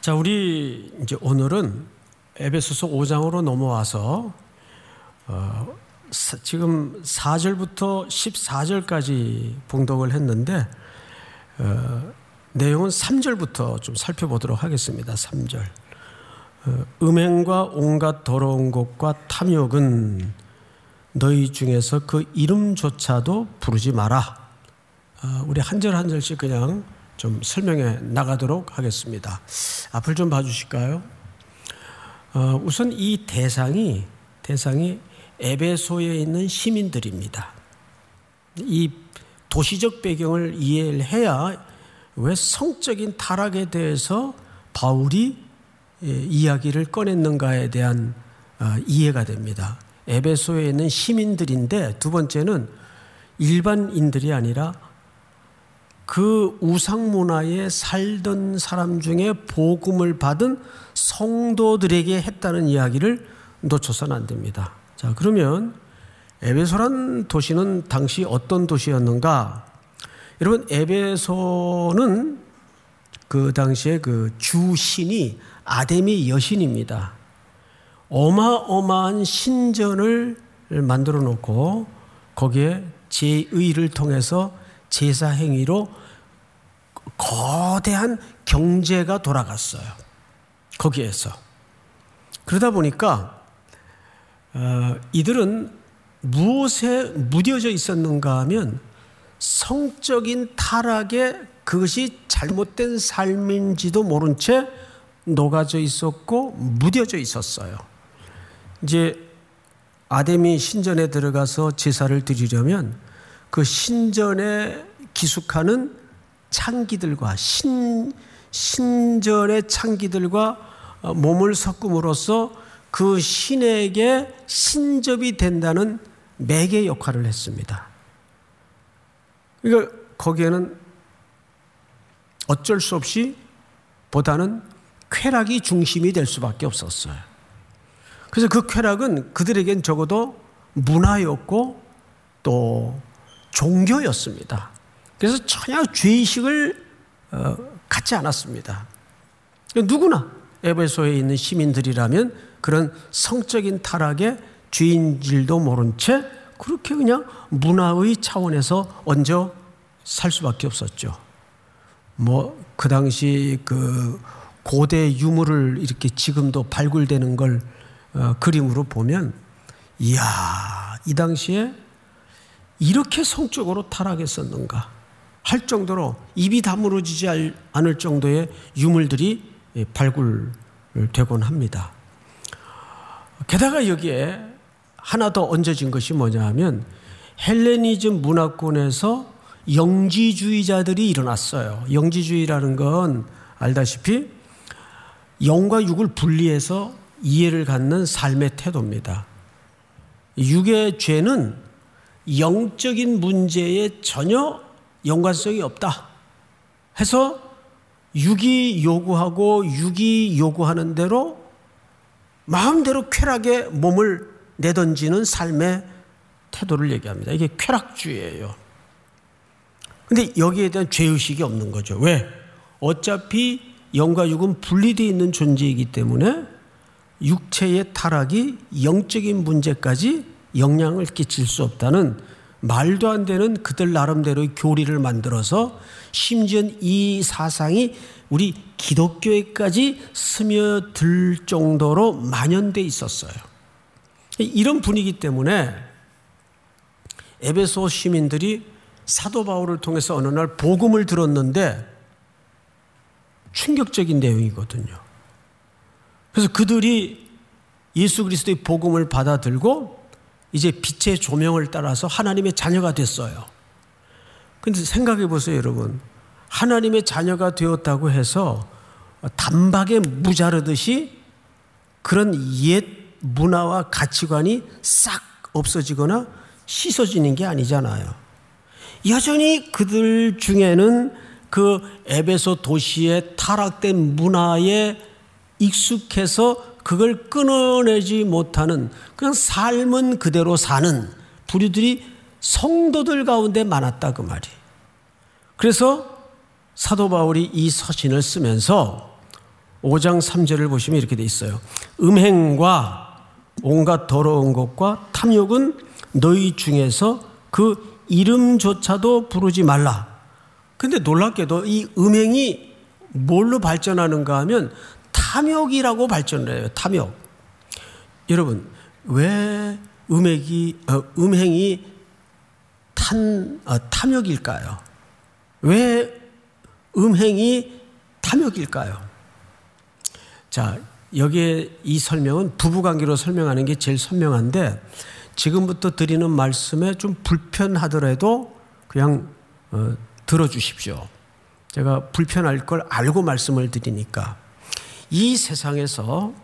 자, 우리 이제 오늘은 에베소서 5장으로 넘어와서 지금 4절부터 14절까지 봉독을 했는데 내용은 3절부터 좀 살펴보도록 하겠습니다. 3절. 음행과 온갖 더러운 것과 탐욕은 너희 중에서 그 이름조차도 부르지 마라. 우리 한 절 한 절씩 그냥 좀 설명해 나가도록 하겠습니다. 앞을 좀 봐주실까요? 우선 이 대상이 에베소에 있는 시민들입니다. 이 도시적 배경을 이해를 해야 왜 성적인 타락에 대해서 바울이 이야기를 꺼냈는가에 대한 이해가 됩니다. 에베소에 있는 시민들인데, 두 번째는 일반인들이 아니라 그 우상 문화에 살던 사람 중에 복음을 받은 성도들에게 했다는 이야기를 놓쳐서는 안 됩니다. 자, 그러면 에베소란 도시는 당시 어떤 도시였는가? 여러분, 에베소는 그 당시에 그 주신이 아데미 여신입니다. 어마어마한 신전을 만들어 놓고 거기에 제의를 통해서 제사 행위로 거대한 경제가 돌아갔어요. 거기에서. 그러다 보니까 이들은 무엇에 무뎌져 있었는가 하면 성적인 타락에 그것이 잘못된 삶인지도 모른 채 녹아져 있었고 무뎌져 있었어요. 이제 아데미 신전에 들어가서 제사를 드리려면 그 신전에 기숙하는 창기들과 신전의 창기들과 몸을 섞음으로써 그 신에게 신접이 된다는 매개 역할을 했습니다. 그러니까 거기에는 어쩔 수 없이 보다는 쾌락이 중심이 될 수밖에 없었어요. 그래서 그 쾌락은 그들에겐 적어도 문화였고 또 종교였습니다. 그래서 전혀 죄의식을 갖지 않았습니다. 누구나 에베소에 있는 시민들이라면 그런 성적인 타락에 죄인질도 모른 채 그렇게 그냥 문화의 차원에서 얹어 살 수밖에 없었죠. 그 당시 그 고대 유물을 이렇게 지금도 발굴되는 걸 그림으로 보면, 이야, 이 당시에 이렇게 성적으로 타락했었는가 할 정도로 입이 다물어지지 않을 정도의 유물들이 발굴되곤 합니다. 게다가 여기에 하나 더 얹어진 것이 뭐냐 하면 헬레니즘 문화권에서 영지주의자들이 일어났어요. 영지주의라는 건 알다시피 영과 육을 분리해서 이해를 갖는 삶의 태도입니다. 육의 죄는 영적인 문제에 전혀 연관성이 없다 해서 육이 요구하고 육이 요구하는 대로 마음대로 쾌락에 몸을 내던지는 삶의 태도를 얘기합니다. 이게 쾌락주의예요. 근데 여기에 대한 죄의식이 없는 거죠. 왜? 어차피 영과 육은 분리되어 있는 존재이기 때문에 육체의 타락이 영적인 문제까지 영향을 끼칠 수 없다는 말도 안 되는 그들 나름대로의 교리를 만들어서 심지어 이 사상이 우리 기독교에까지 스며들 정도로 만연돼 있었어요. 이런 분위기 때문에 에베소 시민들이 사도 바울을 통해서 어느 날 복음을 들었는데 충격적인 내용이거든요. 그래서 그들이 예수 그리스도의 복음을 받아들고 이제 빛의 조명을 따라서 하나님의 자녀가 됐어요. 그런데 생각해 보세요, 여러분. 하나님의 자녀가 되었다고 해서 단박에 무자르듯이 그런 옛 문화와 가치관이 싹 없어지거나 씻어지는 게 아니잖아요. 여전히 그들 중에는 그 에베소 도시의 타락된 문화에 익숙해서 그걸 끊어내지 못하는 그냥 삶은 그대로 사는 부류들이 성도들 가운데 많았다 그 말이에요. 그래서 사도 바울이 이 서신을 쓰면서 5장 3절을 보시면 이렇게 돼 있어요. 음행과 온갖 더러운 것과 탐욕은 너희 중에서 그 이름조차도 부르지 말라. 근데 놀랍게도 이 음행이 뭘로 발전하는가 하면 탐욕이라고 발전을 해요. 탐욕. 여러분, 왜 음행이 탐욕일까요? 왜 음행이 탐욕일까요? 자, 여기에 이 설명은 부부관계로 설명하는 게 제일 선명한데, 지금부터 드리는 말씀에 좀 불편하더라도 그냥 들어주십시오. 제가 불편할 걸 알고 말씀을 드리니까. 이 세상에서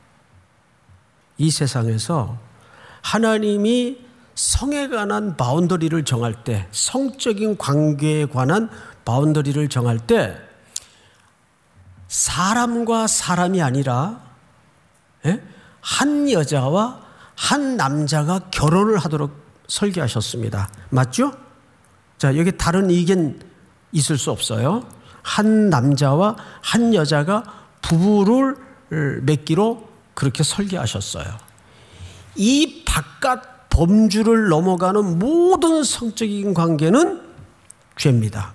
하나님이 성에 관한 바운더리를 정할 때, 성적인 관계에 관한 바운더리를 정할 때 사람과 사람이 아니라 한 여자와 한 남자가 결혼을 하도록 설계하셨습니다. 맞죠? 자, 여기 다른 의견 있을 수 없어요. 한 남자와 한 여자가 부부를 맺기로 그렇게 설계하셨어요. 이 바깥 범주를 넘어가는 모든 성적인 관계는 죄입니다.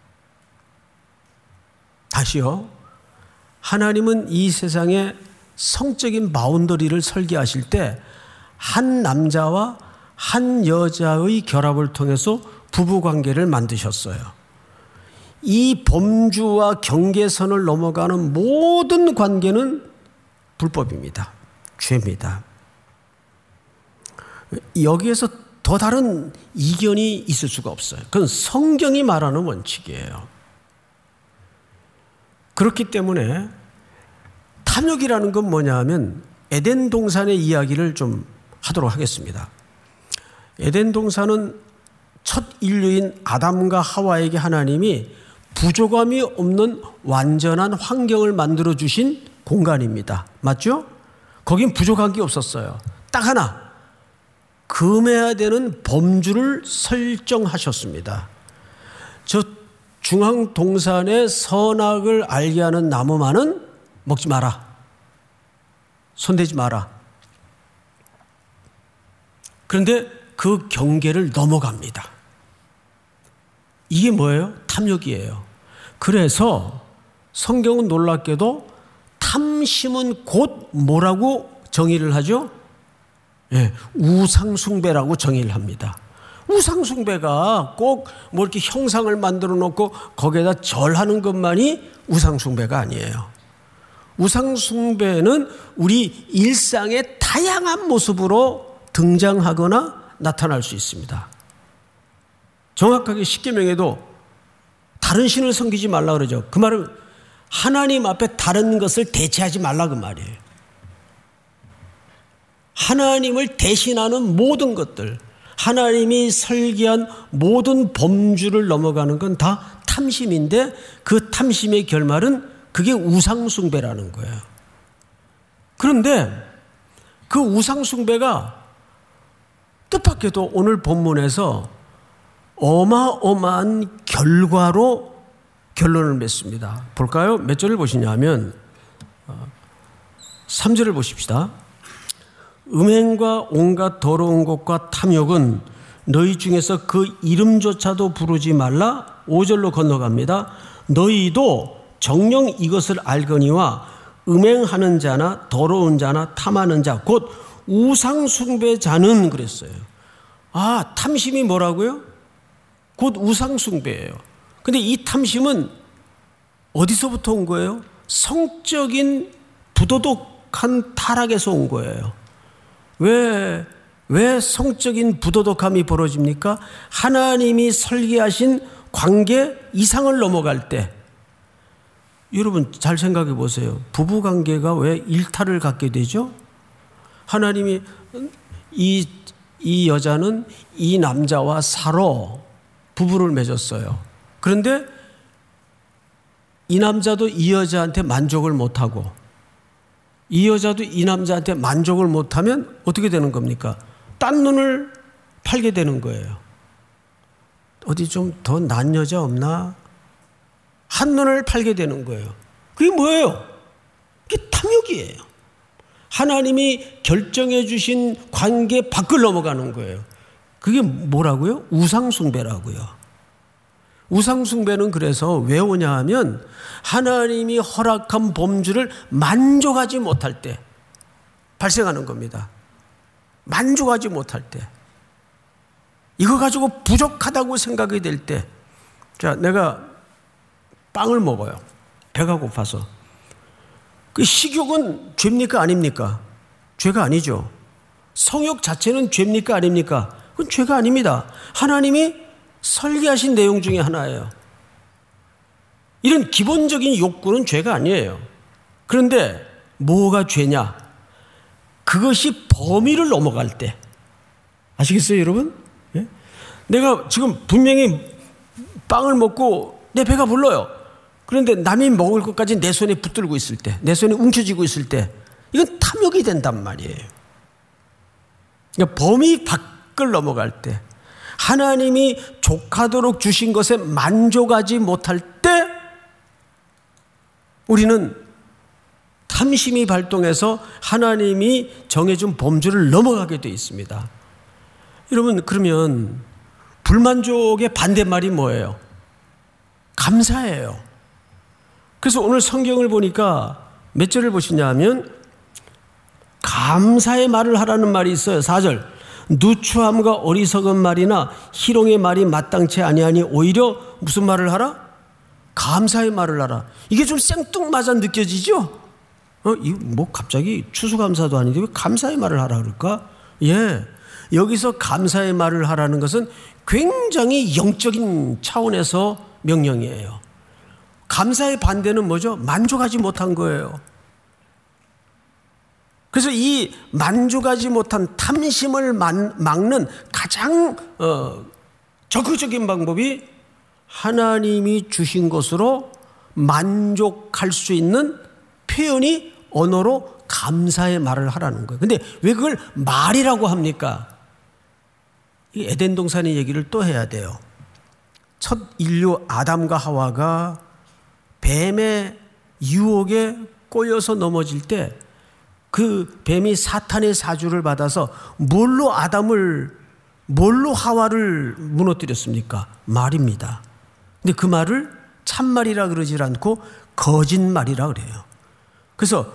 다시요. 하나님은 이 세상에 성적인 바운더리를 설계하실 때 한 남자와 한 여자의 결합을 통해서 부부관계를 만드셨어요. 이 범주와 경계선을 넘어가는 모든 관계는 불법입니다. 죄입니다. 여기에서 더 다른 이견이 있을 수가 없어요. 그건 성경이 말하는 원칙이에요. 그렇기 때문에 탐욕이라는 건 뭐냐 하면 에덴 동산의 이야기를 좀 하도록 하겠습니다. 에덴 동산은 첫 인류인 아담과 하와에게 하나님이 부족함이 없는 완전한 환경을 만들어 주신 공간입니다. 맞죠? 거긴 부족한 게 없었어요. 딱 하나, 금해야 되는 범주를 설정하셨습니다. 저 중앙 동산의 선악을 알게 하는 나무만은 먹지 마라. 손대지 마라. 그런데 그 경계를 넘어갑니다. 이게 뭐예요? 탐욕이에요. 그래서 성경은 놀랍게도 탐심은 곧 뭐라고 정의를 하죠? 우상숭배라고 정의를 합니다. 우상숭배가 꼭 뭐 이렇게 형상을 만들어 놓고 거기에다 절하는 것만이 우상숭배가 아니에요. 우상숭배는 우리 일상의 다양한 모습으로 등장하거나 나타날 수 있습니다. 정확하게 십계명에도 다른 신을 섬기지 말라 그러죠. 그 말은 하나님 앞에 다른 것을 대체하지 말라 그 말이에요. 하나님을 대신하는 모든 것들, 하나님이 설계한 모든 범주를 넘어가는 건 다 탐심인데 그 탐심의 결말은 그게 우상숭배라는 거예요. 그런데 그 우상숭배가 뜻밖에도 오늘 본문에서 어마어마한 결과로 결론을 맺습니다. 볼까요? 몇 절을 보시냐면 3절을 보십시다. 음행과 온갖 더러운 것과 탐욕은 너희 중에서 그 이름조차도 부르지 말라. 5절로 건너갑니다. 너희도 정녕 이것을 알거니와 음행하는 자나 더러운 자나 탐하는 자 곧 우상숭배자는 그랬어요. 아, 탐심이 뭐라고요? 곧 우상숭배예요. 근데 이 탐심은 어디서부터 온 거예요? 성적인 부도덕한 타락에서 온 거예요. 왜 성적인 부도덕함이 벌어집니까? 하나님이 설계하신 관계 이상을 넘어갈 때. 여러분 잘 생각해 보세요. 부부관계가 왜 일탈을 갖게 되죠? 하나님이 이 여자는 이 남자와 사로 부부를 맺었어요. 그런데 이 남자도 이 여자한테 만족을 못하고 이 여자도 이 남자한테 만족을 못하면 어떻게 되는 겁니까? 딴 눈을 팔게 되는 거예요. 어디 좀 더 난 여자 없나? 한 눈을 팔게 되는 거예요. 그게 뭐예요? 탐욕이에요. 하나님이 결정해 주신 관계 밖을 넘어가는 거예요. 그게 뭐라고요? 우상숭배라고요. 우상숭배는 그래서 왜 오냐 하면 하나님이 허락한 범주를 만족하지 못할 때 발생하는 겁니다. 만족하지 못할 때. 이거 가지고 부족하다고 생각이 될 때, 자, 내가 빵을 먹어요. 배가 고파서. 그 식욕은 죄입니까? 아닙니까? 죄가 아니죠. 성욕 자체는 죄입니까? 아닙니까? 그건 죄가 아닙니다. 하나님이 설계하신 내용 중에 하나예요. 이런 기본적인 욕구는 죄가 아니에요. 그런데 뭐가 죄냐? 그것이 범위를 넘어갈 때. 아시겠어요, 여러분? 예? 내가 지금 분명히 빵을 먹고 내 배가 불러요. 그런데 남이 먹을 것까지 내 손에 붙들고 있을 때, 내 손에 움켜쥐고 있을 때, 이건 탐욕이 된단 말이에요. 그러니까 범위 밖을 넘어갈 때, 하나님이 족하도록 주신 것에 만족하지 못할 때, 우리는 탐심이 발동해서 하나님이 정해준 범주를 넘어가게 되어 있습니다. 여러분, 그러면 불만족의 반대말이 뭐예요? 감사예요. 그래서 오늘 성경을 보니까 몇 절을 보시냐 하면 감사의 말을 하라는 말이 있어요. 4절. 누추함과 어리석은 말이나 희롱의 말이 마땅치 아니하니 오히려 무슨 말을 하라? 감사의 말을 하라. 이게 좀 생뚱맞아 느껴지죠? 이거 뭐 갑자기 추수감사도 아닌데 왜 감사의 말을 하라 그럴까? 예. 여기서 감사의 말을 하라는 것은 굉장히 영적인 차원에서 명령이에요. 감사의 반대는 뭐죠? 만족하지 못한 거예요. 그래서 이 만족하지 못한 탐심을 막는 가장 적극적인 방법이 하나님이 주신 것으로 만족할 수 있는 표현이 언어로 감사의 말을 하라는 거예요. 근데 왜 그걸 말이라고 합니까? 이 에덴 동산의 얘기를 또 해야 돼요. 첫 인류 아담과 하와가 뱀의 유혹에 꼬여서 넘어질 때 그 뱀이 사탄의 사주를 받아서 뭘로 하와를 무너뜨렸습니까? 말입니다. 근데 그 말을 참말이라 그러질 않고 거짓말이라 그래요. 그래서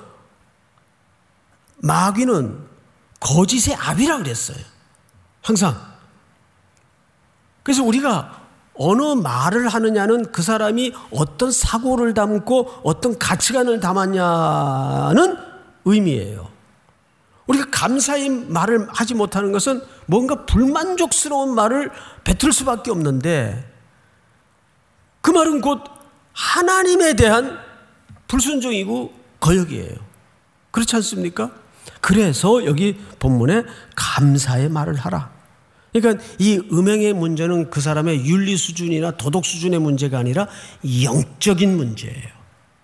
마귀는 거짓의 아비라 그랬어요. 항상. 그래서 우리가 어느 말을 하느냐는 그 사람이 어떤 사고를 담고 어떤 가치관을 담았냐는 의미예요. 우리가 감사의 말을 하지 못하는 것은 뭔가 불만족스러운 말을 뱉을 수밖에 없는데 그 말은 곧 하나님에 대한 불순종이고 거역이에요. 그렇지 않습니까? 그래서 여기 본문에 감사의 말을 하라. 그러니까 이 음행의 문제는 그 사람의 윤리 수준이나 도덕 수준의 문제가 아니라 영적인 문제예요.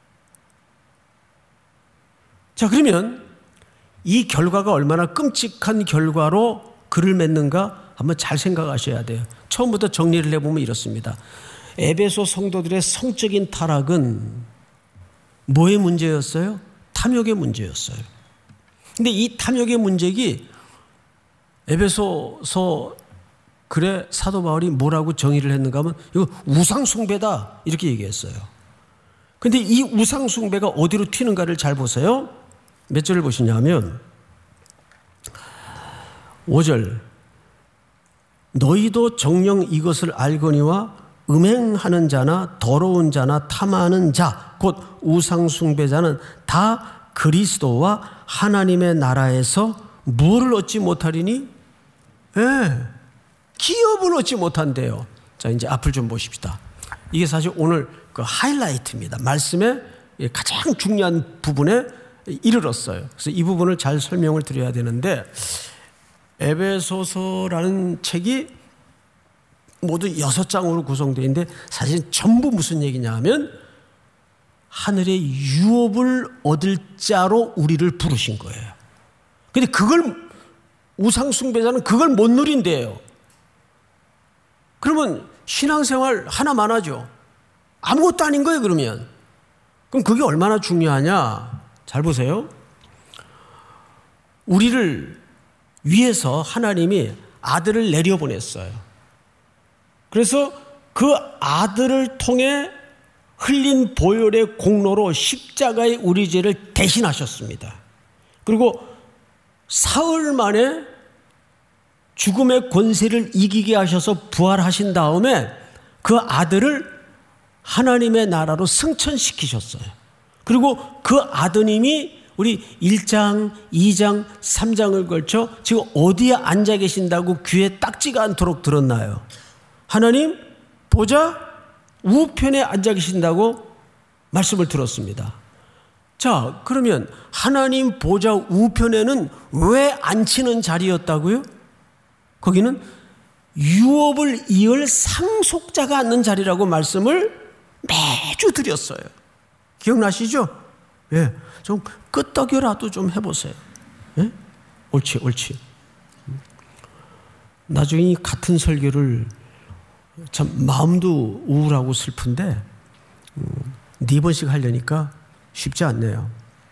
자, 그러면 이 결과가 얼마나 끔찍한 결과로 글을 맺는가 한번 잘 생각하셔야 돼요. 처음부터 정리를 해보면 이렇습니다. 에베소 성도들의 성적인 타락은 뭐의 문제였어요? 탐욕의 문제였어요. 근데 이 탐욕의 문제기 에베소서 글에 사도 바울이 뭐라고 정의를 했는가 하면 이거 우상숭배다 이렇게 얘기했어요. 근데 이 우상숭배가 어디로 튀는가를 잘 보세요. 몇 절을 보시냐면 5절 너희도 정녕 이것을 알거니와 음행하는 자나 더러운 자나 탐하는 자 곧 우상숭배자는 다 그리스도와 하나님의 나라에서 무엇을 얻지 못하리니? 예, 기업을 얻지 못한대요. 자, 이제 앞을 좀 보십시다. 이게 사실 오늘 그 하이라이트입니다. 말씀의 가장 중요한 부분에 이르렀어요. 그래서 이 부분을 잘 설명을 드려야 되는데 에베소서라는 책이 모두 6장으로 구성되어 있는데 사실 전부 무슨 얘기냐 하면 하늘의 유업을 얻을 자로 우리를 부르신 거예요. 근데 그걸 우상숭배자는 그걸 못 누린대요. 그러면 신앙생활 하나만 하죠. 아무것도 아닌 거예요, 그러면. 그럼 그게 얼마나 중요하냐? 잘 보세요. 우리를 위해서 하나님이 아들을 내려보냈어요. 그래서 그 아들을 통해 흘린 보혈의 공로로 십자가의 우리 죄를 대신하셨습니다. 그리고 사흘 만에 죽음의 권세를 이기게 하셔서 부활하신 다음에 그 아들을 하나님의 나라로 승천시키셨어요. 그리고 그 아드님이 우리 1장, 2장, 3장을 걸쳐 지금 어디에 앉아 계신다고 귀에 딱지가 않도록 들었나요? 하나님 보좌 우편에 앉아 계신다고 말씀을 들었습니다. 자, 그러면 하나님 보좌 우편에는 왜 앉히는 자리였다고요? 거기는 유업을 이을 상속자가 앉는 자리라고 말씀을 매주 드렸어요. 기억나시죠? 예, 좀 끄떡여라도 좀 해보세요. 예? 옳지. 나중에 이 같은 설교를 참 마음도 우울하고 슬픈데 4번씩 하려니까 쉽지 않네요.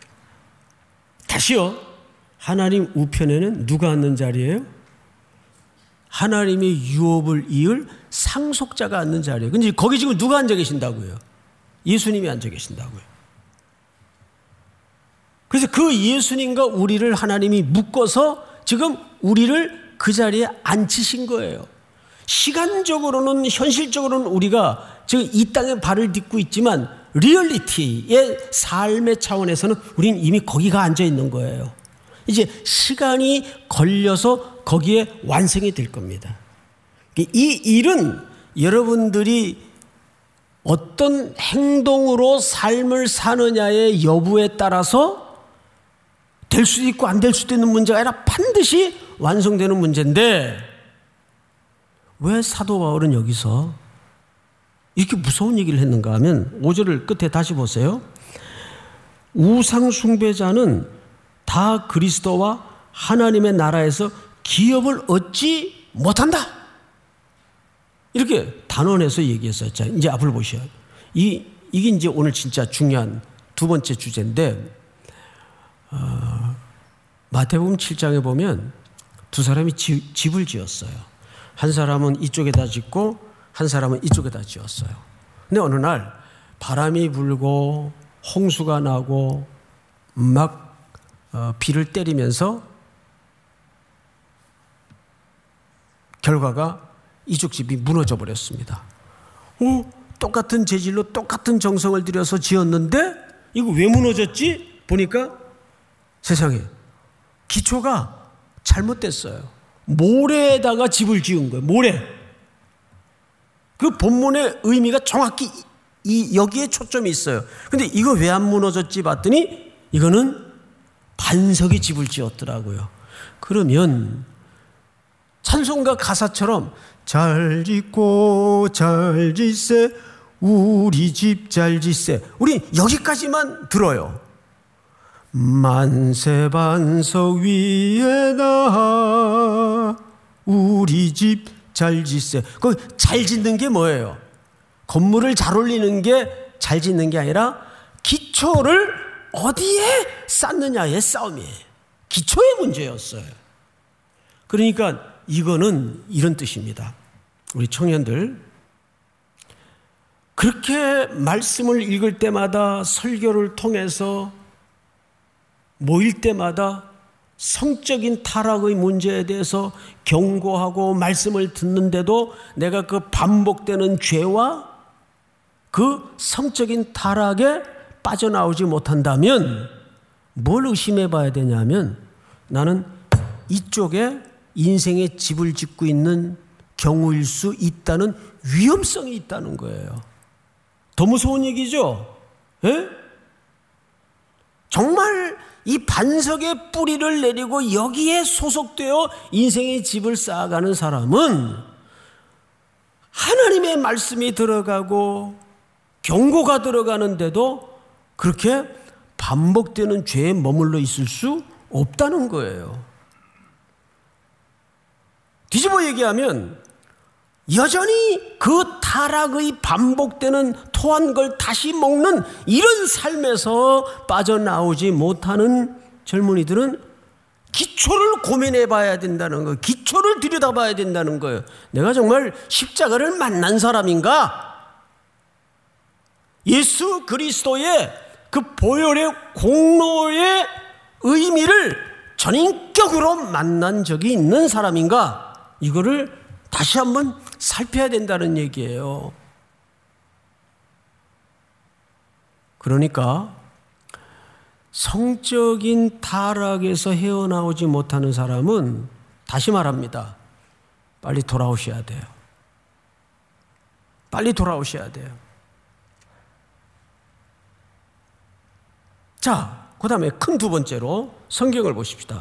다시요. 하나님 우편에는 누가 앉는 자리예요? 하나님의 유업을 이을 상속자가 앉는 자리예요. 근데 거기 지금 누가 앉아 계신다고요? 예수님이 앉아 계신다고요. 그래서 그 예수님과 우리를 하나님이 묶어서 지금 우리를 그 자리에 앉히신 거예요. 시간적으로는, 현실적으로는 우리가 지금 이 땅에 발을 딛고 있지만 리얼리티의 삶의 차원에서는 우리는 이미 거기가 앉아 있는 거예요. 이제 시간이 걸려서 거기에 완성이 될 겁니다. 이 일은 여러분들이 어떤 행동으로 삶을 사느냐의 여부에 따라서 될 수도 있고 안 될 수도 있는 문제가 아니라 반드시 완성되는 문제인데, 왜 사도 바울은 여기서 이렇게 무서운 얘기를 했는가 하면 5절을 끝에 다시 보세요. 우상 숭배자는 다 그리스도와 하나님의 나라에서 기업을 얻지 못한다. 이렇게 단언해서 얘기했어요. 자, 이제 앞을 보셔요. 이게 이제 오늘 진짜 중요한 두 번째 주제인데, 마태복음 7장에 보면 두 사람이 집을 지었어요. 한 사람은 이쪽에다 짓고 한 사람은 이쪽에다 지었어요. 근데 어느 날 바람이 불고 홍수가 나고 막 비를 때리면서 결과가 이쪽 집이 무너져 버렸습니다. 똑같은 재질로 똑같은 정성을 들여서 지었는데 이거 왜 무너졌지? 보니까 세상에 기초가 잘못됐어요. 모래에다가 집을 지은 거예요. 모래. 그 본문의 의미가 정확히 여기에 초점이 있어요. 근데 이거 왜 안 무너졌지 봤더니 이거는 반석이 집을 지었더라고요. 그러면 찬송가 가사처럼 잘 짓고 잘 짓세 우리 집 잘 짓세, 우리 여기까지만 들어요. 만세 반석 위에다 우리 집 잘 짓세. 거기 잘 짓는 게 뭐예요? 건물을 잘 올리는 게 잘 짓는 게 아니라 기초를 어디에 쌓느냐의 싸움이에요. 기초의 문제였어요. 그러니까 이거는 이런 뜻입니다. 우리 청년들, 그렇게 말씀을 읽을 때마다, 설교를 통해서 모일 때마다 성적인 타락의 문제에 대해서 경고하고 말씀을 듣는데도 내가 그 반복되는 죄와 그 성적인 타락에 빠져나오지 못한다면 뭘 의심해 봐야 되냐면, 나는 이쪽에 인생의 집을 짓고 있는 경우일 수 있다는 위험성이 있다는 거예요. 더 무서운 얘기죠? 예? 정말 이 반석의 뿌리를 내리고 여기에 소속되어 인생의 집을 쌓아가는 사람은 하나님의 말씀이 들어가고 경고가 들어가는데도 그렇게 반복되는 죄에 머물러 있을 수 없다는 거예요. 뒤집어 얘기하면 여전히 그 타락의 반복되는 토한 걸 다시 먹는 이런 삶에서 빠져나오지 못하는 젊은이들은 기초를 고민해 봐야 된다는 거예요. 기초를 들여다봐야 된다는 거예요. 내가 정말 십자가를 만난 사람인가? 예수 그리스도의 그 보혈의 공로의 의미를 전인격으로 만난 적이 있는 사람인가? 이거를 다시 한번 살펴야 된다는 얘기예요. 그러니까 성적인 타락에서 헤어나오지 못하는 사람은 다시 말합니다. 빨리 돌아오셔야 돼요. 빨리 돌아오셔야 돼요. 자, 그 다음에 큰 두 번째로 성경을 보십시다.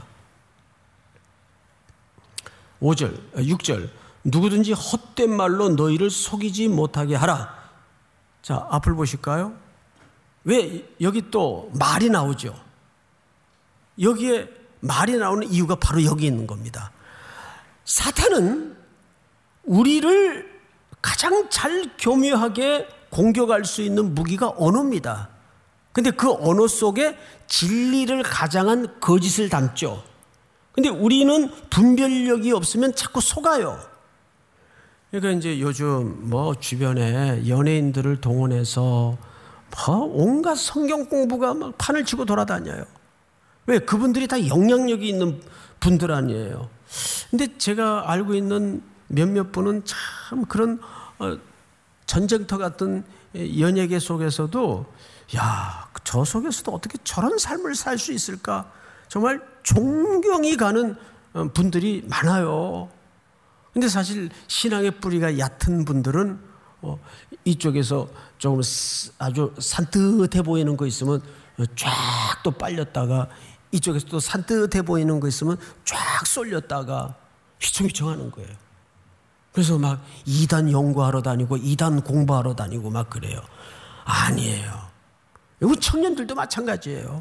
6절 누구든지 헛된 말로 너희를 속이지 못하게 하라. 자, 앞을 보실까요? 왜 여기 또 말이 나오죠? 여기에 말이 나오는 이유가 바로 여기 있는 겁니다. 사탄은 우리를 가장 잘 교묘하게 공격할 수 있는 무기가 언어입니다. 근데 그 언어 속에 진리를 가장한 거짓을 담죠. 근데 우리는 분별력이 없으면 자꾸 속아요. 그러니까 이제 요즘 주변에 연예인들을 동원해서 온갖 성경 공부가 막 판을 치고 돌아다녀요. 왜? 그분들이 다 영향력이 있는 분들 아니에요. 근데 제가 알고 있는 몇몇 분은 참 그런 전쟁터 같은 연예계 속에서도 저 속에서도 어떻게 저런 삶을 살 수 있을까? 정말 존경이 가는 분들이 많아요. 근데 사실 신앙의 뿌리가 얕은 분들은 이쪽에서 조금 아주 산뜻해 보이는 거 있으면 쫙 또 빨렸다가 이쪽에서 또 산뜻해 보이는 거 있으면 쫙 쏠렸다가 휘청휘청하는 거예요. 그래서 막 이단 연구하러 다니고 이단 공부하러 다니고 막 그래요. 아니에요. 우리 청년들도 마찬가지예요.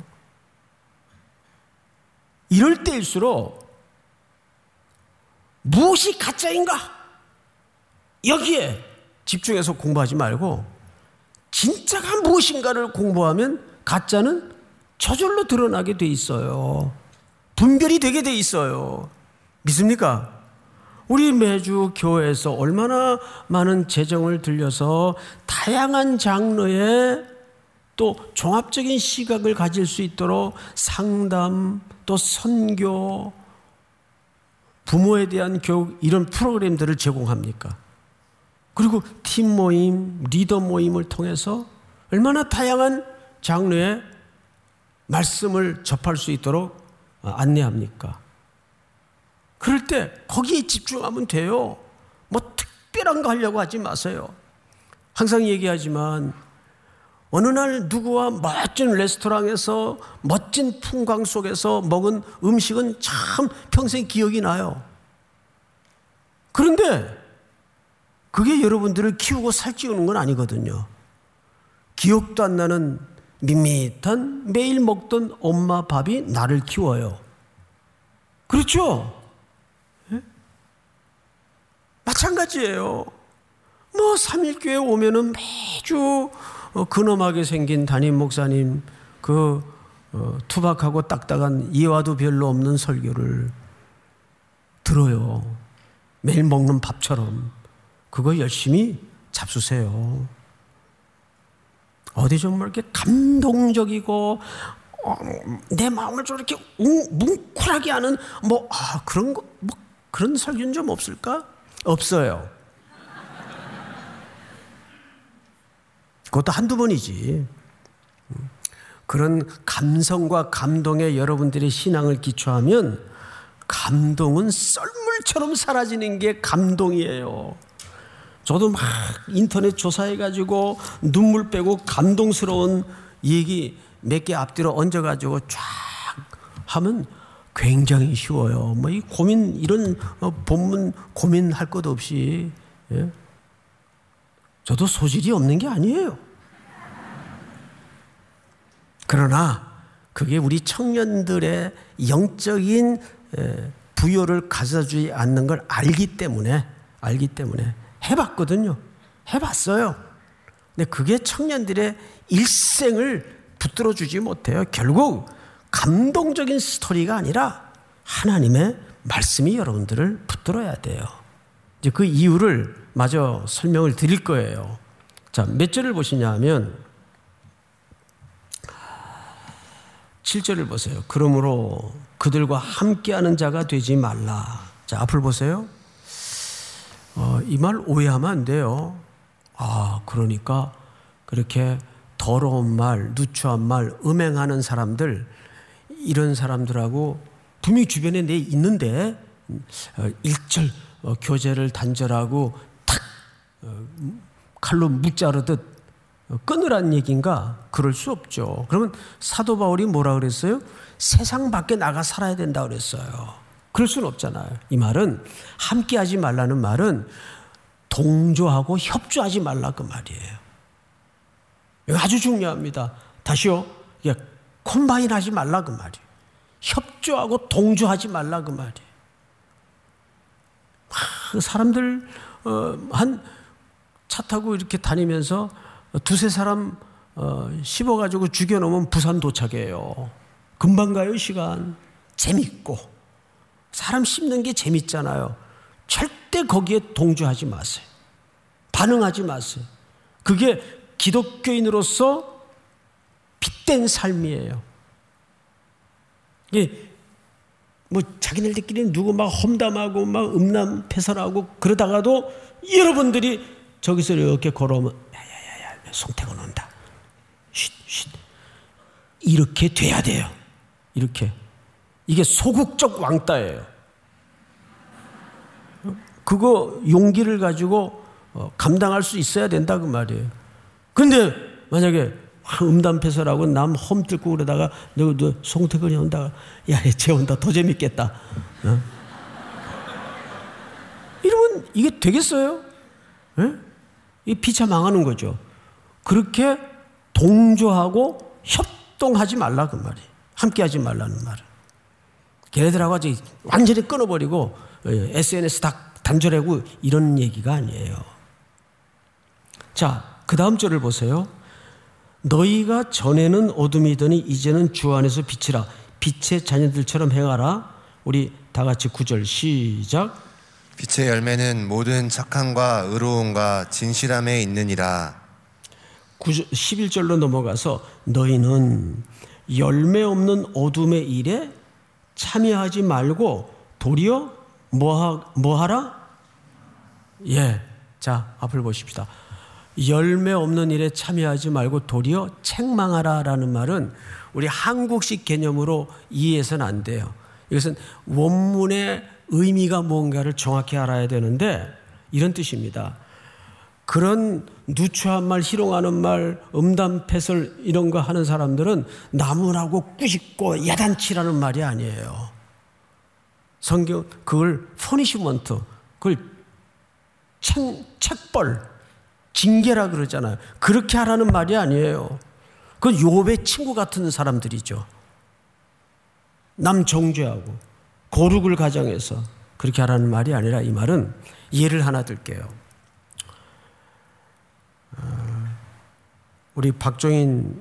이럴 때일수록 무엇이 가짜인가? 여기에 집중해서 공부하지 말고 진짜가 무엇인가를 공부하면 가짜는 저절로 드러나게 돼 있어요. 분별이 되게 돼 있어요. 믿습니까? 우리 매주 교회에서 얼마나 많은 재정을 들여서 다양한 장르의 또 종합적인 시각을 가질 수 있도록 상담, 또 선교, 부모에 대한 교육 이런 프로그램들을 제공합니까? 그리고 팀 모임, 리더 모임을 통해서 얼마나 다양한 장르의 말씀을 접할 수 있도록 안내합니까? 그럴 때 거기에 집중하면 돼요. 특별한 거 하려고 하지 마세요. 항상 얘기하지만 어느 날 누구와 멋진 레스토랑에서 멋진 풍광 속에서 먹은 음식은 참 평생 기억이 나요. 그런데 그게 여러분들을 키우고 살찌우는 건 아니거든요. 기억도 안 나는 밋밋한 매일 먹던 엄마 밥이 나를 키워요. 그렇죠? 네? 마찬가지예요. 3일교회 오면은 매주 근엄하게 생긴 담임 목사님 투박하고 딱딱한 이해와도 별로 없는 설교를 들어요. 매일 먹는 밥처럼. 그거 열심히 잡수세요. 어디 정말 이렇게 감동적이고 내 마음을 좀 이렇게 뭉클하게 하는 그런 거 그런 설교는 좀 없을까? 없어요. 그것도 한두 번이지. 그런 감성과 감동에 여러분들의 신앙을 기초하면 감동은 썰물처럼 사라지는 게 감동이에요. 저도 막 인터넷 조사해가지고 눈물 빼고 감동스러운 얘기 몇 개 앞뒤로 얹어가지고 쫙 하면 굉장히 쉬워요. 이 고민, 이런 본문 고민할 것 없이. 예? 저도 소질이 없는 게 아니에요. 그러나 그게 우리 청년들의 영적인 부여를 가져주지 않는 걸 알기 때문에 해봤거든요. 해봤어요. 근데 그게 청년들의 일생을 붙들어주지 못해요. 결국 감동적인 스토리가 아니라 하나님의 말씀이 여러분들을 붙들어야 돼요. 이제 그 이유를 마저 설명을 드릴 거예요. 자, 몇 절을 보시냐 하면 7절을 보세요. 그러므로 그들과 함께하는 자가 되지 말라. 자, 앞을 보세요. 이 말 오해하면 안 돼요. 그러니까 그렇게 더러운 말, 누추한 말, 음행하는 사람들, 이런 사람들하고 분명히 주변에 내 있는데 1절 교제를 단절하고 탁 칼로 무자르듯 끊으란 얘기인가? 그럴 수 없죠. 그러면 사도 바울이 뭐라 그랬어요? 세상 밖에 나가 살아야 된다 그랬어요. 그럴 수는 없잖아요. 이 말은 함께 하지 말라는 말은 동조하고 협조하지 말라 그 말이에요. 이거 아주 중요합니다. 다시요. 콤바인 하지 말라 그 말이에요. 협조하고 동조하지 말라 그 말이에요. 사람들 한 차 타고 이렇게 다니면서 두세 사람 씹어가지고 죽여놓으면 부산 도착해요. 금방 가요 시간. 재밌고 사람 씹는 게 재밌잖아요. 절대 거기에 동조하지 마세요. 반응하지 마세요. 그게 기독교인으로서 빗된 삶이에요. 뭐 자기네들끼리 누구 막 험담하고 막 음란패설하고 그러다가도 여러분들이 저기서 이렇게 걸어오면 야야야야 송태곤 온다. 쉿 이렇게 돼야 돼요. 이렇게. 이게 소극적 왕따예요. 그거 용기를 가지고 감당할 수 있어야 된다 그 말이에요. 근데 만약에 음담패설하고 남 험뜯고 그러다가 너 송태근이 온다. 야, 쟤 온다. 더 재밌겠다. 이러면 이게 되겠어요? 이 피차 망하는 거죠. 그렇게 동조하고 협동하지 말라 그 말이에요. 함께하지 말라는 말은. 걔네들하고 아주 완전히 끊어버리고 SNS 다 단절하고 이런 얘기가 아니에요. 자, 그 다음 절을 보세요. 너희가 전에는 어둠이더니 이제는 주 안에서 빛이라. 빛의 자녀들처럼 행하라. 우리 다 같이 9절 시작. 빛의 열매는 모든 착함과 의로움과 진실함에 있느니라. 11절로 넘어가서 너희는 열매 없는 어둠의 일에 참여하지 말고 도리어 뭐하라? 예, 자 앞을 보십시다. 열매 없는 일에 참여하지 말고 도리어 책망하라라는 말은 우리 한국식 개념으로 이해해서는 안 돼요. 이것은 원문의 의미가 뭔가를 정확히 알아야 되는데 이런 뜻입니다. 그런 누추한 말, 희롱하는 말, 음담패설 이런 거 하는 사람들은 나무라고 꾸짖고 야단치라는 말이 아니에요. 성경 그걸 퍼니시먼트, 그걸 책벌, 징계라 그러잖아요. 그렇게 하라는 말이 아니에요. 그건 욥의 친구 같은 사람들이죠. 남 정죄하고 거룩을 가정해서 그렇게 하라는 말이 아니라 이 말은 예를 하나 들게요. 우리 박종인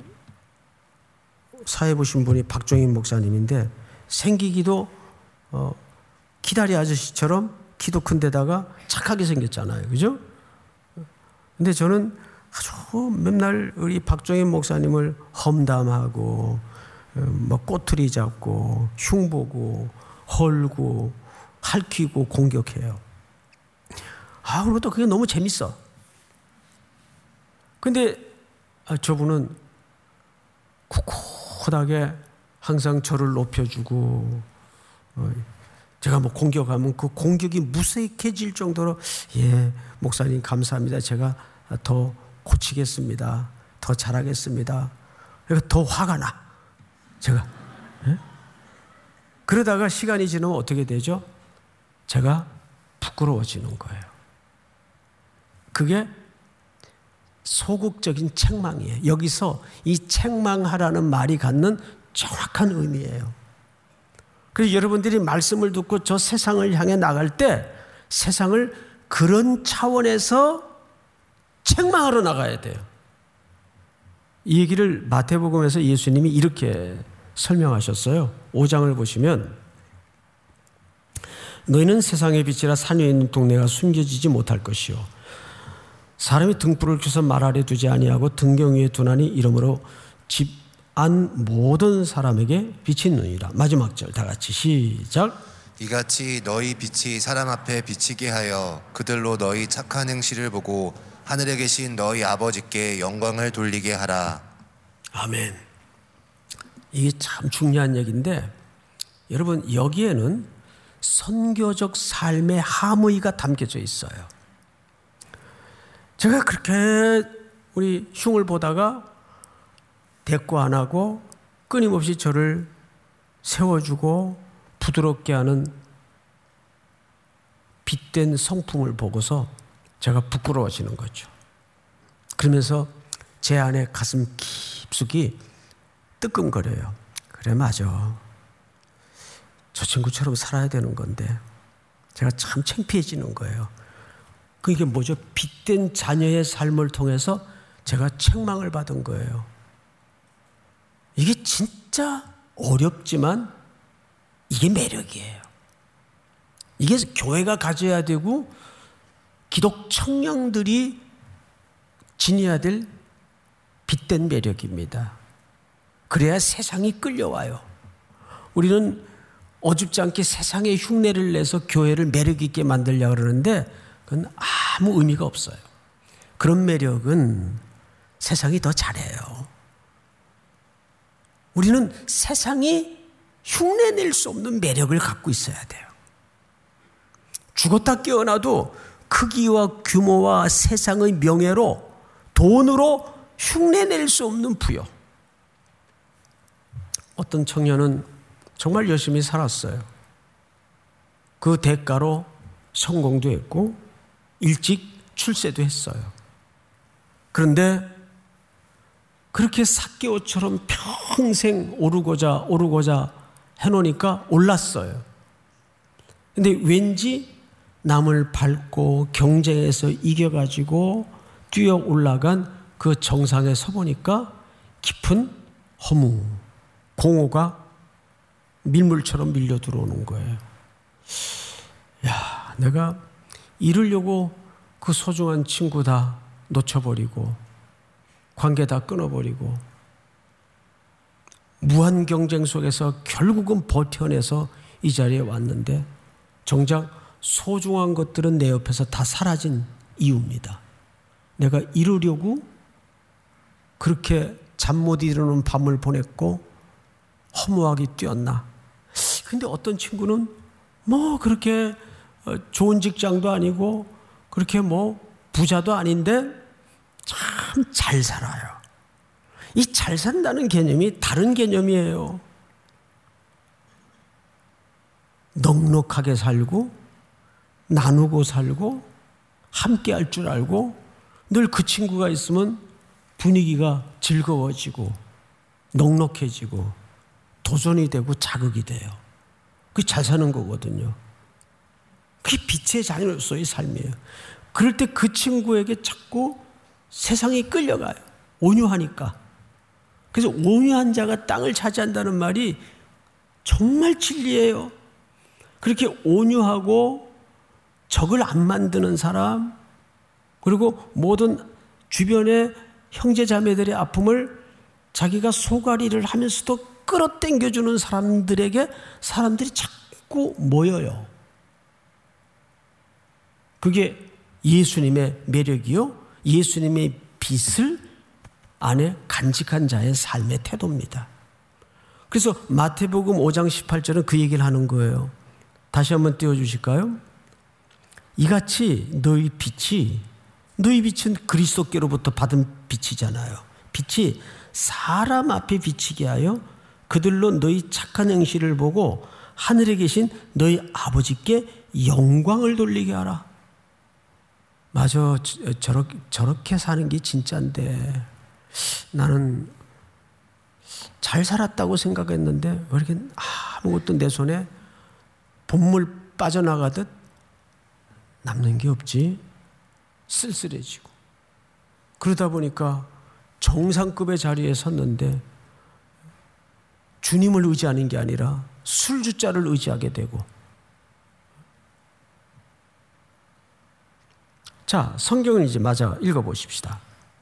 사회 보신 분이 박종인 목사님인데 생기기도 기다리 아저씨처럼 키도 큰 데다가 착하게 생겼잖아요. 그죠? 근데 저는 아주 맨날 우리 박종인 목사님을 험담하고 뭐 꼬투리 잡고 흉보고 헐고 핥히고 공격해요. 그리고 또 그게 너무 재밌어. 근데 저분은 꿋꿋하게 항상 저를 높여주고 제가 뭐 공격하면 그 공격이 무색해질 정도로 예 목사님 감사합니다. 제가 더 고치겠습니다. 더 잘하겠습니다. 그러니까 더 화가 나. 제가 예? 그러다가 시간이 지나면 어떻게 되죠? 제가 부끄러워지는 거예요. 그게 소극적인 책망이에요. 여기서 이 책망하라는 말이 갖는 정확한 의미예요. 그래서 여러분들이 말씀을 듣고 저 세상을 향해 나갈 때 세상을 그런 차원에서 책망하러 나가야 돼요. 이 얘기를 마태복음에서 예수님이 이렇게 설명하셨어요. 5장을 보시면 너희는 세상의 빛이라 산 위에 있는 동네가 숨겨지지 못할 것이요 사람이 등불을 켜서 말 아래 두지 아니하고 등경 위에 두나니 이러므로 집 안 모든 사람에게 빛이 있느니라. 마지막 절 다 같이 시작. 이같이 너희 빛이 사람 앞에 비치게 하여 그들로 너희 착한 행실을 보고 하늘에 계신 너희 아버지께 영광을 돌리게 하라. 아멘. 이게 참 중요한 얘기인데 여러분 여기에는 선교적 삶의 함의가 담겨져 있어요. 제가 그렇게 우리 흉을 보다가 대꾸 안 하고 끊임없이 저를 세워주고 부드럽게 하는 빛된 성품을 보고서 제가 부끄러워지는 거죠. 그러면서 제 안에 가슴 깊숙이 뜨끔거려요. 그래 맞아. 저 친구처럼 살아야 되는 건데 제가 참 창피해지는 거예요. 그게 뭐죠? 빛된 자녀의 삶을 통해서 제가 책망을 받은 거예요. 이게 진짜 어렵지만 이게 매력이에요. 이게 교회가 가져야 되고 기독 청년들이 지녀야 될 빛된 매력입니다. 그래야 세상이 끌려와요. 우리는 어줍지 않게 세상의 흉내를 내서 교회를 매력 있게 만들려고 그러는데 그건 아무 의미가 없어요. 그런 매력은 세상이 더 잘해요. 우리는 세상이 흉내낼 수 없는 매력을 갖고 있어야 돼요. 죽었다 깨어나도 크기와 규모와 세상의 명예로 돈으로 흉내낼 수 없는 부여. 어떤 청년은 정말 열심히 살았어요. 그 대가로 성공도 했고 일찍 출세도 했어요. 그런데 그렇게 삭개오처럼 평생 오르고자 해놓으니까 올랐어요. 근데 왠지 남을 밟고 경쟁에서 이겨가지고 뛰어 올라간 그 정상에 서보니까 깊은 허무, 공허가 밀물처럼 밀려 들어오는 거예요. 야, 내가 이루려고 그 소중한 친구 다 놓쳐버리고 관계 다 끊어버리고 무한 경쟁 속에서 결국은 버텨내서 이 자리에 왔는데 정작 소중한 것들은 내 옆에서 다 사라진 이유입니다. 내가 이루려고 그렇게 잠 못 이루는 밤을 보냈고 허무하게 뛰었나. 근데 어떤 친구는 뭐 그렇게 좋은 직장도 아니고 그렇게 뭐 부자도 아닌데 참 잘 살아요. 이 잘 산다는 개념이 다른 개념이에요. 넉넉하게 살고 나누고 살고 함께 할 줄 알고 늘 그 친구가 있으면 분위기가 즐거워지고 넉넉해지고 도전이 되고 자극이 돼요. 그게 잘 사는 거거든요. 그게 빛의 자녀로서의 삶이에요. 그럴 때 그 친구에게 자꾸 세상이 끌려가요. 온유하니까. 그래서 온유한 자가 땅을 차지한다는 말이 정말 진리예요. 그렇게 온유하고 적을 안 만드는 사람, 그리고 모든 주변의 형제 자매들의 아픔을 자기가 소가리를 하면서도 끌어당겨주는 사람들에게 사람들이 자꾸 모여요. 그게 예수님의 매력이요, 예수님의 빛을 안에 간직한 자의 삶의 태도입니다. 그래서 마태복음 5장 18절은 그 얘기를 하는 거예요. 다시 한번 띄워주실까요? 이같이 너희 빛은 그리스도께로부터 받은 빛이잖아요. 빛이 사람 앞에 비치게 하여 그들로 너희 착한 행실을 보고 하늘에 계신 너희 아버지께 영광을 돌리게 하라. 맞아, 저렇게 사는 게 진짜인데 나는 잘 살았다고 생각했는데 왜 이렇게 아무것도 내 손에 본물 빠져나가듯 남는 게 없지. 쓸쓸해지고. 그러다 보니까 정상급의 자리에 섰는데 주님을 의지하는 게 아니라 술주자를 의지하게 되고. 자, 성경을 이제 마저 읽어보십시다.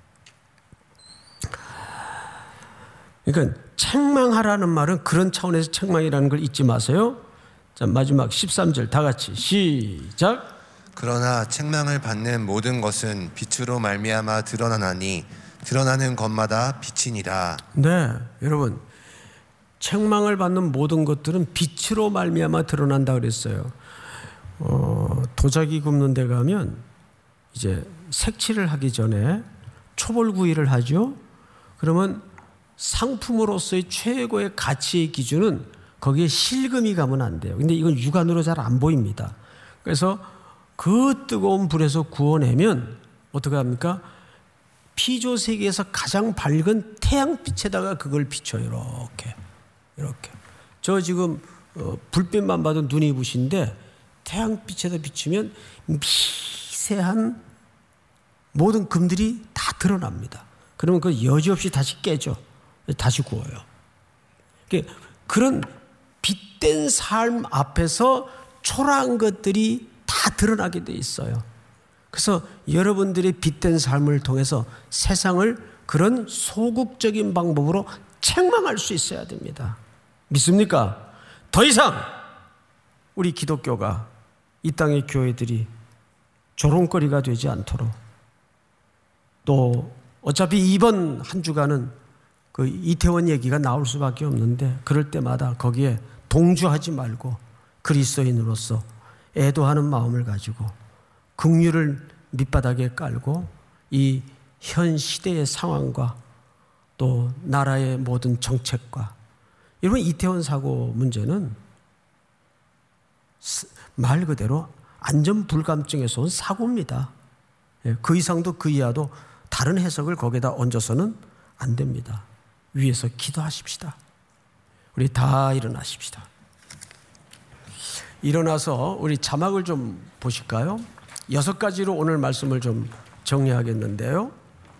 그러니까 책망하라는 말은 그런 차원에서 책망이라는 걸 잊지 마세요. 자, 마지막 13절 다 같이 시작. 그러나 책망을 받는 모든 것은 빛으로 말미암아 드러나나니 드러나는 것마다 빛이니라. 네, 여러분, 책망을 받는 모든 것들은 빛으로 말미암아 드러난다 그랬어요. 도자기 굽는 데 가면 이제 색칠을 하기 전에 초벌구이를 하죠. 그러면 상품으로서의 최고의 가치의 기준은 거기에 실금이 가면 안 돼요. 근데 이건 육안으로 잘 안 보입니다. 그래서 그 뜨거운 불에서 구워내면 어떻게 합니까? 피조 세계에서 가장 밝은 태양빛에다가 그걸 비춰요. 이렇게. 저 지금 불빛만 봐도 눈이 부신데 태양빛에다 비추면 미세한 모든 금들이 다 드러납니다. 그러면 그 여지없이 다시 깨져. 다시 구워요. 그런 빛된 삶 앞에서 초라한 것들이 다 드러나게 돼 있어요. 그래서 여러분들의 빛된 삶을 통해서 세상을 그런 소극적인 방법으로 책망할 수 있어야 됩니다. 믿습니까? 더 이상 우리 기독교가 이 땅의 교회들이 조롱거리가 되지 않도록, 또 어차피 이번 한 주간은 그 이태원 얘기가 나올 수밖에 없는데 그럴 때마다 거기에 동조하지 말고 그리스도인으로서 애도하는 마음을 가지고 긍휼을 밑바닥에 깔고 이 현 시대의 상황과 또 나라의 모든 정책과, 여러분 이태원 사고 문제는 말 그대로 안전불감증에서 온 사고입니다. 그 이상도 그 이하도 다른 해석을 거기다 얹어서는 안 됩니다. 위에서 기도하십시다. 우리 다 일어나십시다. 일어나서 우리 자막을 좀 보실까요? 6가지로 오늘 말씀을 좀 정리하겠는데요.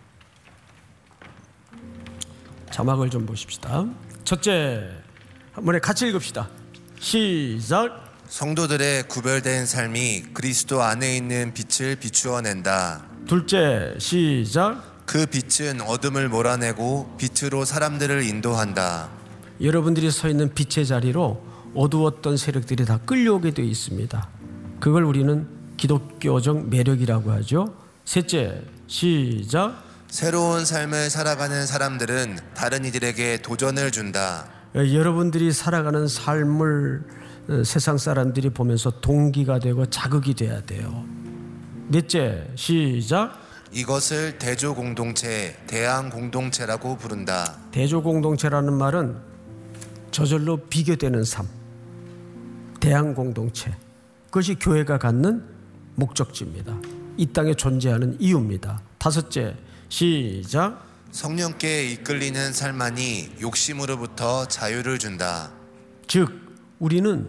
자막을 좀 보십시다. 첫째, 한 번에 같이 읽읍시다. 시작. 성도들의 구별된 삶이 그리스도 안에 있는 빛을 비추어낸다. 둘째, 시작. 그 빛은 어둠을 몰아내고 빛으로 사람들을 인도한다. 여러분들이 서 있는 빛의 자리로 어두웠던 세력들이 다 끌려오게 되어 있습니다. 그걸 우리는 기독교적 매력이라고 하죠. 셋째, 시작. 새로운 삶을 살아가는 사람들은 다른 이들에게 도전을 준다. 여러분들이 살아가는 삶을 세상 사람들이 보면서 동기가 되고 자극이 돼야 돼요. 넷째, 시작. 이것을 대조공동체, 대항공동체라고 부른다. 대조공동체라는 말은 저절로 비교되는 삶, 대항공동체, 그것이 교회가 갖는 목적지입니다. 이 땅에 존재하는 이유입니다. 다섯째, 시작. 성령께 이끌리는 삶만이 욕심으로부터 자유를 준다. 즉 우리는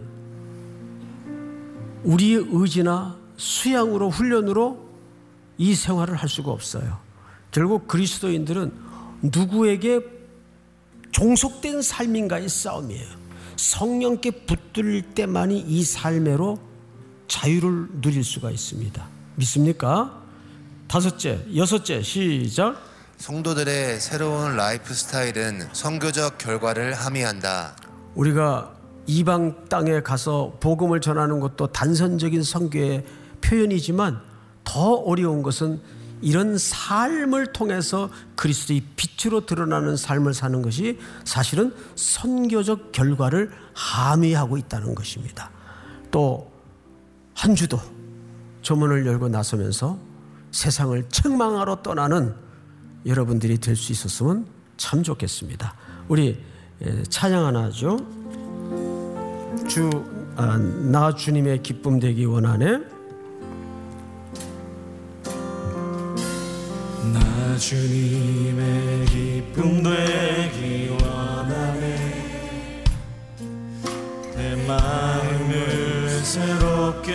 우리의 의지나 수양으로, 훈련으로 이 생활을 할 수가 없어요. 결국 그리스도인들은 누구에게 종속된 삶인가의 싸움이에요. 성령께 붙들 때만이 이 삶으로 자유를 누릴 수가 있습니다. 믿습니까? 다섯째, 여섯째, 시작. 성도들의 새로운 라이프 스타일은 선교적 결과를 함의한다. 우리가 이방 땅에 가서 복음을 전하는 것도 단선적인 선교의 표현이지만 더 어려운 것은 이런 삶을 통해서 그리스도의 빛으로 드러나는 삶을 사는 것이 사실은 선교적 결과를 함의하고 있다는 것입니다. 또 한 주도 조문을 열고 나서면서 세상을 책망하러 떠나는 여러분들이 될 수 있었으면 참 좋겠습니다. 우리 찬양 하나 하죠. 나 주님의 기쁨 되기 원하네. 나 주님의 기쁨 되기 원하네. 내 마음을 새롭게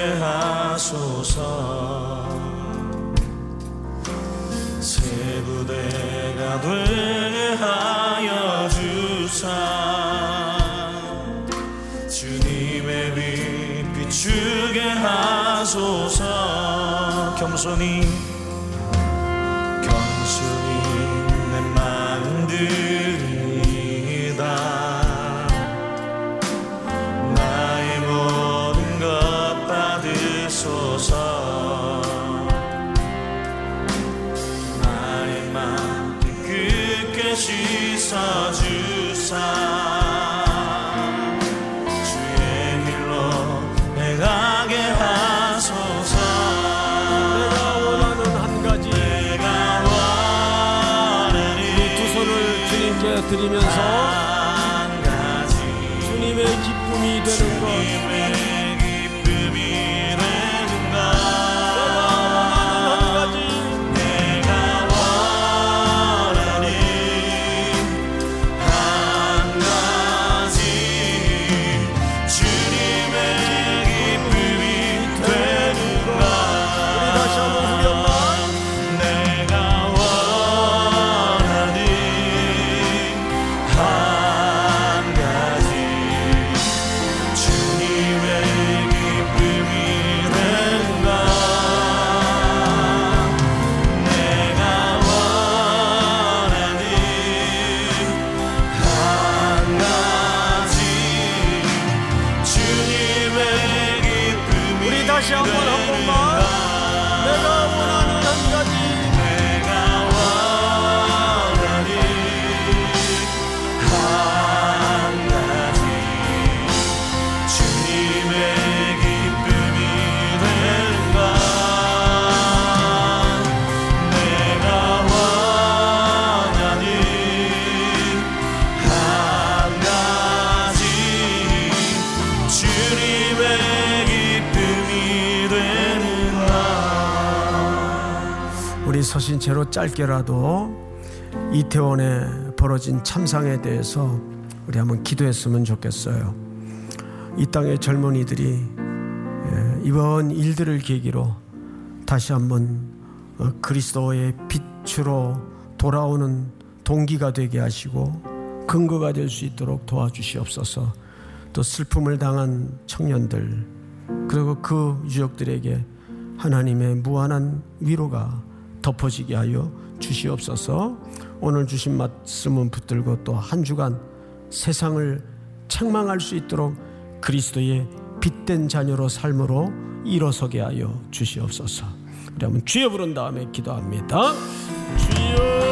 하소서. 새 부대가 되게 하여 주사. 주님의 빛 비추게 하소서. 겸손히 내 마음 드리다. 나의 모든 것 받으소서. 나의 마음 깨끗게 씻어주사. 주의 길로 행하게 하소서. 드리면서 주님의 기쁨이 되는 것, 다시 한번 한 번만. 내가 원하는 한 가지. 내가 원하는 한 가지. 주님의 기쁨이 되는 것. 내가 원하는 한 가지. 주님의 우리 서신체로 짧게라도 이태원에 벌어진 참상에 대해서 우리 한번 기도했으면 좋겠어요. 이 땅의 젊은이들이 이번 일들을 계기로 다시 한번 그리스도의 빛으로 돌아오는 동기가 되게 하시고 근거가 될 수 있도록 도와주시옵소서. 또 슬픔을 당한 청년들, 그리고 그 유족들에게 하나님의 무한한 위로가 덮어지게 하여 주시옵소서. 오늘 주신 말씀은 붙들고 또 한 주간 세상을 책망할 수 있도록 그리스도의 빛된 자녀로 삶으로 일어서게 하여 주시옵소서. 우리 한번 주여 부른 다음에 기도합니다. 주여.